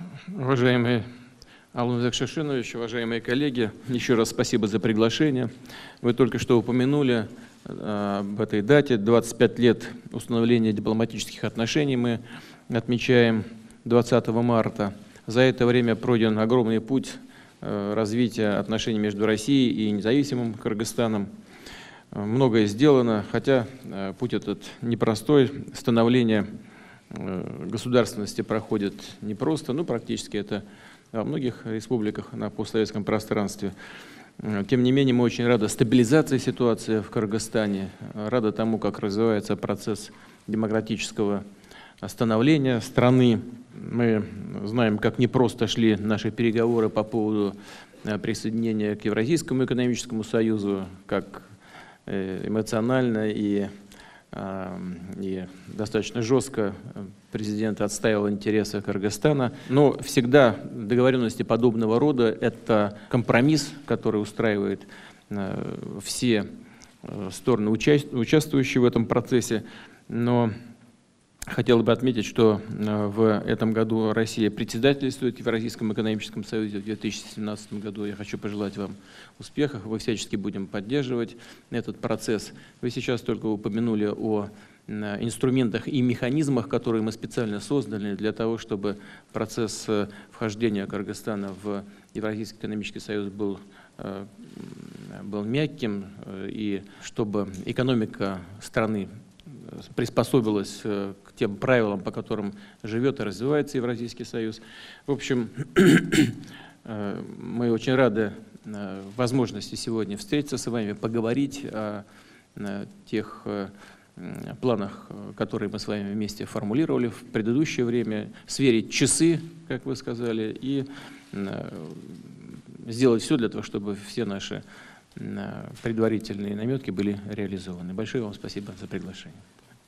Уважаемый Алун Закшишинович, уважаемые коллеги, еще раз спасибо за приглашение. Вы только что упомянули об этой дате. 25 лет установления дипломатических отношений мы отмечаем 20 марта. За это время пройден огромный путь развития отношений между Россией и независимым Кыргызстаном. Многое сделано, хотя путь этот непростой. Становление государственности проходит непросто, но практически это во многих республиках на постсоветском пространстве. Тем не менее, мы очень рады стабилизации ситуации в Кыргызстане, рады тому, как развивается процесс демократического становления страны. Мы знаем, как непросто шли наши переговоры по поводу присоединения к Евразийскому экономическому союзу, как эмоционально и достаточно жестко президент отстаивал интересы Кыргызстана. Но всегда договоренности подобного рода – это компромисс, который устраивает все стороны, участвующие в этом процессе. Но хотел бы отметить, что в этом году Россия председательствует в Евразийском экономическом союзе в 2017 году. Я хочу пожелать вам успехов. Мы всячески будем поддерживать этот процесс. Вы сейчас только упомянули о инструментах и механизмах, которые мы специально создали для того, чтобы процесс вхождения Кыргызстана в Евразийский экономический союз был мягким, и чтобы экономика страны приспособилась к тем правилам, по которым живет и развивается Евразийский союз. В общем, мы очень рады возможности сегодня встретиться с вами, поговорить о тех планах, которые мы с вами вместе формулировали в предыдущее время, сверить часы, как вы сказали, и сделать все для того, чтобы все наши предварительные наметки были реализованы. Большое вам спасибо за приглашение.